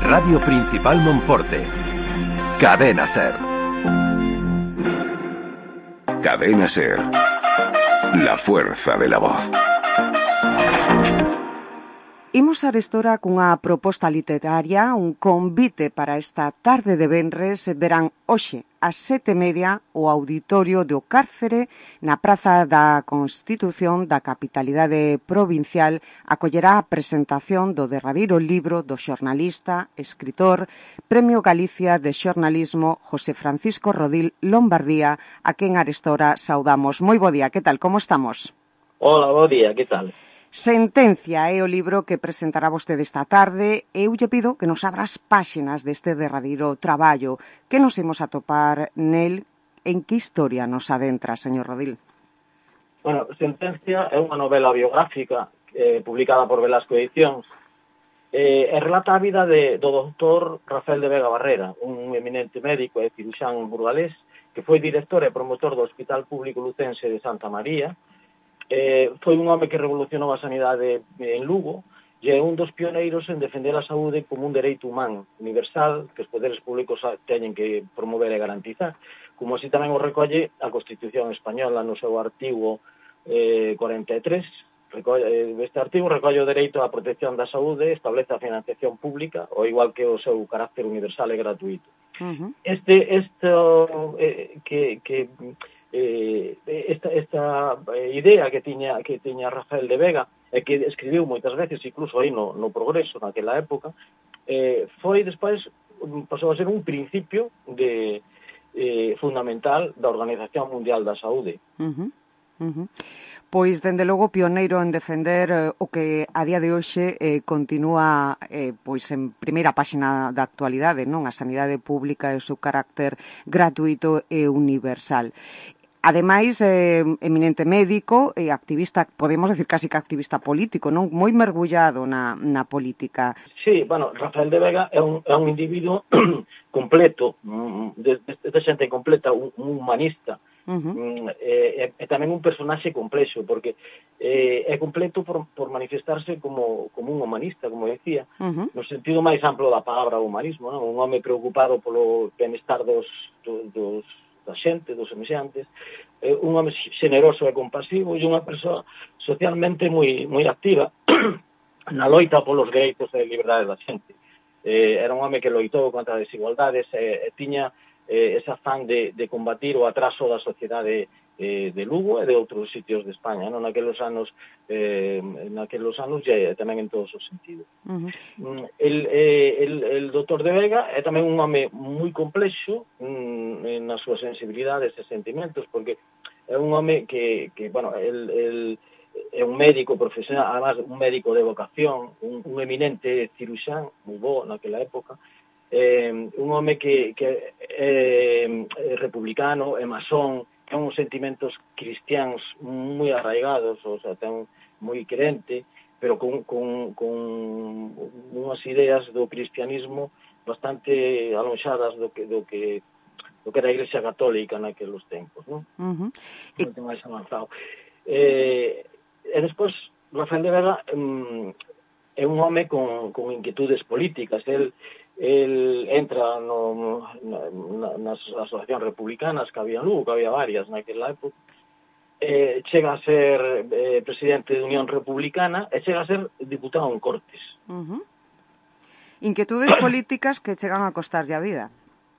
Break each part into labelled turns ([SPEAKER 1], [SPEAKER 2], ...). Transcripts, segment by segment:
[SPEAKER 1] Radio Principal Monforte. Cadena Ser. Cadena Ser. La fuerza de la voz.
[SPEAKER 2] Imos arestora cunha proposta literaria, un convite para esta tarde de venres. Verán hoxe ás 7:30 o auditorio do Cárcere na Praza da Constitución da capitalidade provincial acollerá a presentación do derradeiro libro do xornalista, escritor, Premio Galicia de Xornalismo José Francisco Rodil Lombardía, a quen arestora saudamos. Moi bo día, que tal, como estamos?
[SPEAKER 3] Hola, bo día, que tal?
[SPEAKER 2] Sentencia é o libro que presentará vostede esta tarde e eu lle pido que nos abra as páxinas deste derradeiro traballo. Que nos imos atopar nel? En que historia nos adentra, señor Rodil?
[SPEAKER 3] Bueno, Sentencia é unha novela biográfica publicada por Velasco Edicións e relata a vida do doutor Rafael de Vega Barrera, un eminente médico e ciruxán burgalés que foi director e promotor do Hospital Público Lucense de Santa María. Foi un home que revolucionou a sanidade en Lugo e é un dos pioneiros en defender a saúde como un dereito humano universal que os poderes públicos teñen que promover e garantizar, como así tamén o recolle a Constitución Española no seu artigo 43. Este artigo recolle o dereito á protección da saúde, establece a financiación pública, ao igual que o seu carácter universal e gratuito. Esta idea que tiña Rafael de Vega e que escribiu moitas veces, incluso aí no Progreso naquela época, foi despois pasou a ser un principio fundamental da Organización Mundial da Saúde.
[SPEAKER 2] Pois, dende logo, pioneiro en defender o que a día de hoxe continúa pois en primeira páxina da actualidade, non? A sanidade pública e o seu carácter gratuito e universal. Ademais, eminente médico e activista, podemos decir casi que activista político, non? Moi mergullado na política.
[SPEAKER 3] Sí, bueno, Rafael de Vega é un individuo completo, de xente completa, un humanista, e tamén un personaxe complexo, porque é completo por manifestarse como un humanista, como decía, no sentido máis amplo da palabra humanismo, non? Un home preocupado polo benestar da xente, dos semexantes, un home xeneroso e compasivo e unha persoa socialmente moi activa na loita polos dereitos e liberdades da xente. Era un home que loitou contra as desigualdades e tiña ese afán de combatir o atraso da sociedade de Lugo e de outros sitios de España, non? Naquelos anos e tamén en todos os sentidos. El doutor de Vega é tamén un home moi complexo nas súas sensibilidades e sentimentos, porque é un home que bueno, el é un médico profesional, además un médico de vocación, un eminente ciruxán, moi bo naquela época, un home que é republicano, é masón, ten uns sentimentos cristianos moi arraigados, o sea, ten moi crente, pero con unhas ideas do cristianismo bastante alonxadas do que era a Igrexa Católica naquelos tempos, non? Moito máis avanzado. E despois, Rafael de Vega é un home con inquietudes políticas. El entra nas asociacións republicanas que había en Lugo, que había varias naquela época, chega a ser presidente de Unión Republicana e chega a ser diputado en Cortes.
[SPEAKER 2] Inquietudes políticas que chegan a costarlle a vida.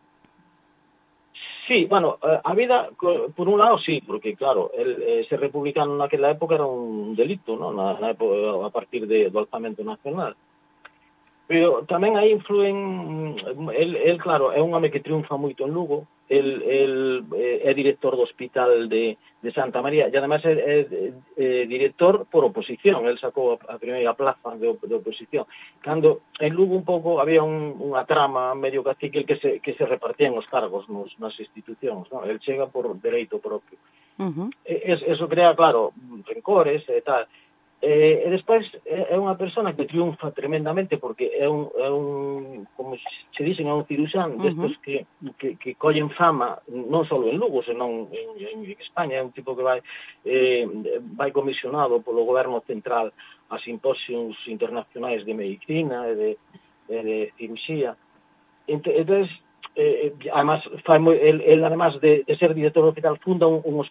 [SPEAKER 3] Sí, bueno, a vida, por un lado, sí, porque, claro, ser republicano naquela época era un delito, ¿no? Na época, a partir do alzamento nacional. Pero tamén aí influen, claro, é un home que triunfa moito en Lugo, é director do Hospital de Santa María, e ademais é director por oposición, el sacou a primeira plaza de oposición. Cando en Lugo un pouco había unha trama medio cacique que se repartían os cargos nas institucións, non? El chega por dereito propio. Eso crea, claro, rencores e tal. E despois é unha persona que triunfa tremendamente porque é un como se dicen, é un ciruxán destos que collen fama non só en Lugo, senón en España. É un tipo que vai comisionado polo goberno central a simposios internacionais de medicina e de cirurxía. Entonces, además, además de ser director do hospital, funda unha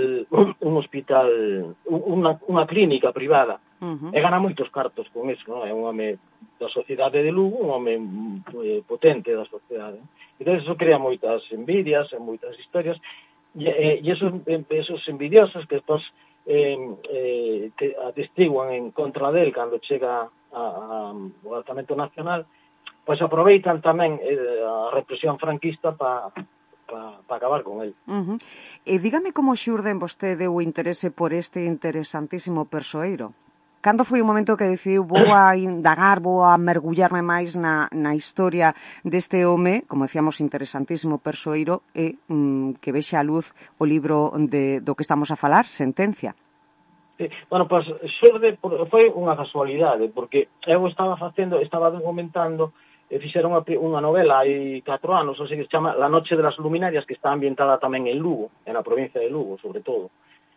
[SPEAKER 3] clínica privada, e gana moitos cartos con eso, non? É un home da sociedade de Lugo, un home potente da sociedade. Entón, eso crea moitas envidias e moitas historias, e esos envidiosos que despois que atestiguan en contra del cando chega ao alzamento nacional, pois aproveitan tamén a represión franquista para acabar con el.
[SPEAKER 2] E dígame como xurde en vostede o interese por este interesantísimo persoeiro? Cando foi o momento que decidiu vou a indagar, vou a mergullarme máis na historia deste home, como decíamos, interesantísimo persoeiro, e que vexe a luz o libro do que estamos a falar, Sentencia?
[SPEAKER 3] Sí. Bueno, pois xurde, foi unha casualidade, porque eu estaba documentando, fixeron unha novela hai 4 anos, así que se chama La noche de las luminarias, que está ambientada tamén en Lugo, na provincia de Lugo, sobre todo.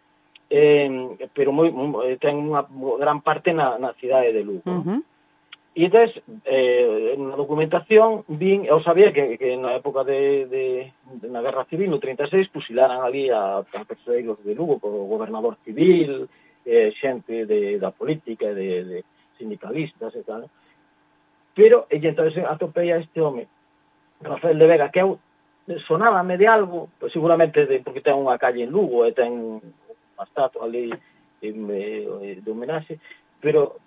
[SPEAKER 3] Pero ten unha gran parte na cidade de Lugo. E entón, na documentación, eu sabía que na época na Guerra Civil, no 36, fusilaran ali a persoeiros de Lugo, o gobernador civil, xente da política, de sindicalistas e tal. Pero, entón, atopei a este home, Rafael de Vega, que sonábame de algo, pues, seguramente porque ten unha calle en Lugo e ten unha estatua ali de homenaxe, pero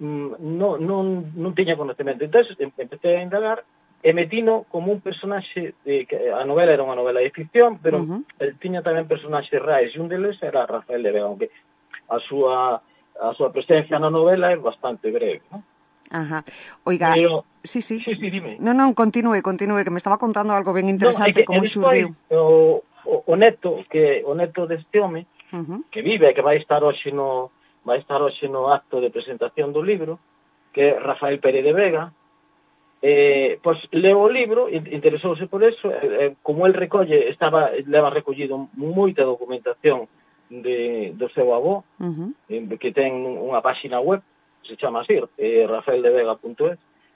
[SPEAKER 3] non tiña conocemento. Entón, empecé a indagar e metino como un personaxe, a novela era unha novela de ficción, pero el tiña tamén personaxes reais, e un deles era Rafael de Vega, aunque a súa presencia na novela é bastante breve, non?
[SPEAKER 2] Ajá. Oiga,
[SPEAKER 3] pero,
[SPEAKER 2] sí,
[SPEAKER 3] dime.
[SPEAKER 2] Non, continúe, que me estaba contando algo ben interesante, como xurdiu.
[SPEAKER 3] O neto deste home, que vive, que vai estar hoxe no acto de presentación do libro, que é Rafael Pérez de Vega, pois leo o libro, interesouse por eso, como el leva recollido moita documentación do seu avó, que ten unha páxina web, se chama así, rafaeldevega.es,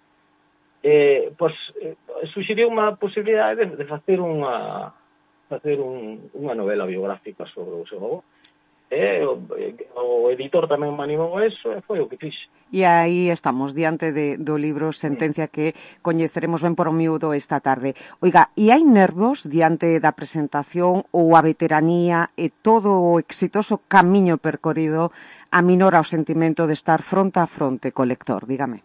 [SPEAKER 3] pois suxeriu unha posibilidade de facer unha novela biográfica sobre o seu avó. O editor tamén me animou a eso e foi o que fixe.
[SPEAKER 2] E aí estamos, diante do libro Sentencia, que coñeceremos ben por o miúdo esta tarde. Oiga, e hai nervos diante da presentación ou a veteranía e todo o exitoso camiño percorrido aminora o sentimento de estar fronte a fronte co lector, dígame?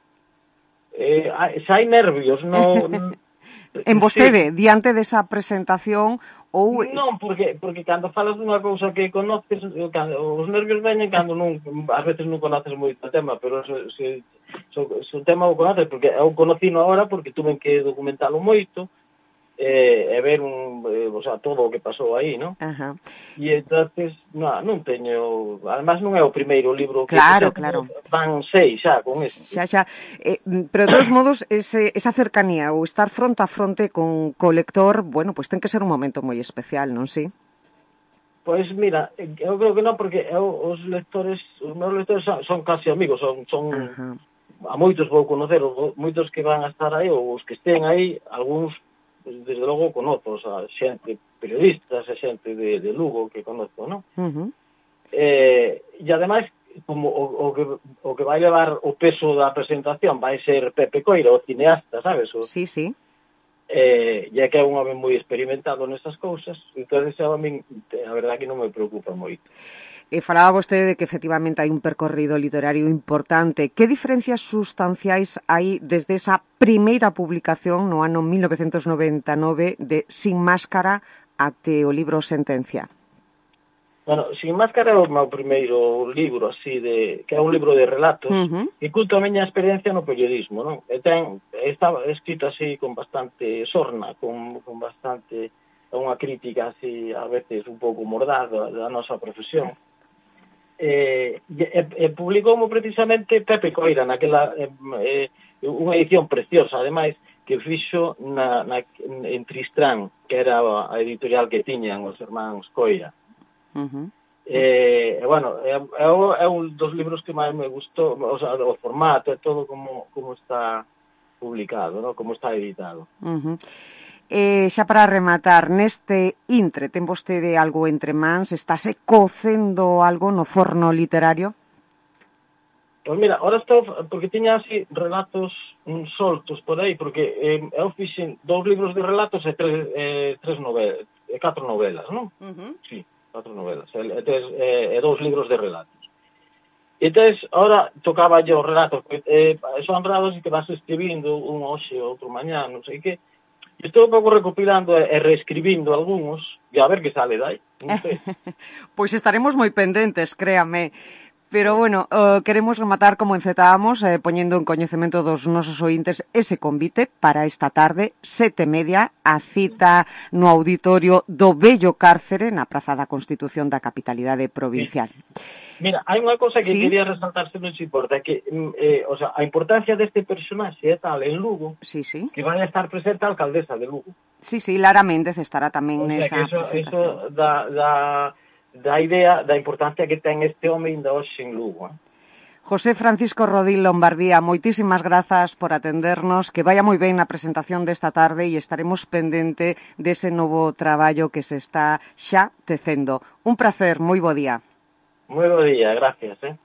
[SPEAKER 3] Xa hai nervios, non...
[SPEAKER 2] En vostede, sí, diante desa presentación ou...
[SPEAKER 3] Non, porque cando falas dunha cousa que conoces, os nervios veñen cando ás veces non conoces moito o tema, pero se o tema o conoces, porque eu conocino agora porque tuve que documentalo moito, e ver todo o que pasou aí, non? E entonces, non teño... Además, non é o primeiro libro que...
[SPEAKER 2] Claro.
[SPEAKER 3] Van 6 xa con isto.
[SPEAKER 2] Xa. Pero, de todos modos, esa cercanía, ou estar fronte a fronte co lector, bueno, pois ten que ser un momento moi especial, non si?
[SPEAKER 3] Pois mira, eu creo que non, porque os meus lectores son casi amigos, son a moitos vou conocer, moitos que van a estar aí, ou os que estén aí, algúns desde logo conozo, xente periodistas e xente de Lugo que conozo, non? E ademais, como o que vai levar o peso da presentación vai ser Pepe Coira, o cineasta, sabes?
[SPEAKER 2] Sí.
[SPEAKER 3] E que é un home moi experimentado nesas cousas, entón a verdade que non me preocupa moito.
[SPEAKER 2] E falaba vostede de que efectivamente hai un percorrido literario importante. Que diferencias sustanciais hai desde esa primeira publicación no ano 1999 de Sin Máscara até o libro Sentencia?
[SPEAKER 3] Bueno, Sin Máscara é o meu primeiro libro, así, que é un libro de relatos, e culto a miña experiencia no periodismo, non? Está escrito así con bastante sorna, con bastante unha crítica así, a veces un pouco mordaz da nosa profesión. Publicoumo precisamente Pepe Coira naquela unha edición preciosa, ademais, que fixo en Tristrán, que era a editorial que tiñan os irmáns Coira. Bueno, é un dos libros que máis me gustou, o formato e todo como está publicado, ¿no? Como está editado.
[SPEAKER 2] Xa para rematar, neste intre, ten vostede algo entre mans? Estáse cocendo algo no forno literario?
[SPEAKER 3] Pois mira, ahora estou, porque tiña así relatos soltos por aí, porque eu fixen 2 libros de relatos e 3 novelas, 4 novelas, non? Sí, 4 novelas, e 2 libros de relatos. Entón, ahora tocaba yo relatos, son relatos que vas escribindo un hoxe, outro mañá, non sei que. Estou un pouco recopilando e reescribindo algúns, e a ver que sale dai.
[SPEAKER 2] Pois estaremos moi pendentes, créame. Pero, bueno, queremos rematar como encetábamos, poñendo en coñecemento dos nosos ointes ese convite para esta tarde, 7:30, a cita no auditorio do Vello Cárcere, na Praza da Constitución da capitalidade provincial.
[SPEAKER 3] Mira, hai unha cosa que
[SPEAKER 2] ¿Sí?
[SPEAKER 3] quería resaltar, se non se importa, que o sea, a importancia deste personaxe é tal en Lugo,
[SPEAKER 2] Sí, sí.
[SPEAKER 3] que vai a estar presente a alcaldesa de Lugo.
[SPEAKER 2] Sí, sí, Lara Méndez estará tamén
[SPEAKER 3] O sea,
[SPEAKER 2] nesa
[SPEAKER 3] que
[SPEAKER 2] presentación.
[SPEAKER 3] eso da idea da importancia que ten este home ainda hoxe en Lugo.
[SPEAKER 2] José Francisco Rodil Lombardía, moitísimas grazas por atendernos, que vaya moi ben na presentación desta tarde e estaremos pendente dese novo traballo que se está xa tecendo. Un placer, moi bo día.
[SPEAKER 3] Moi bo día, gracias.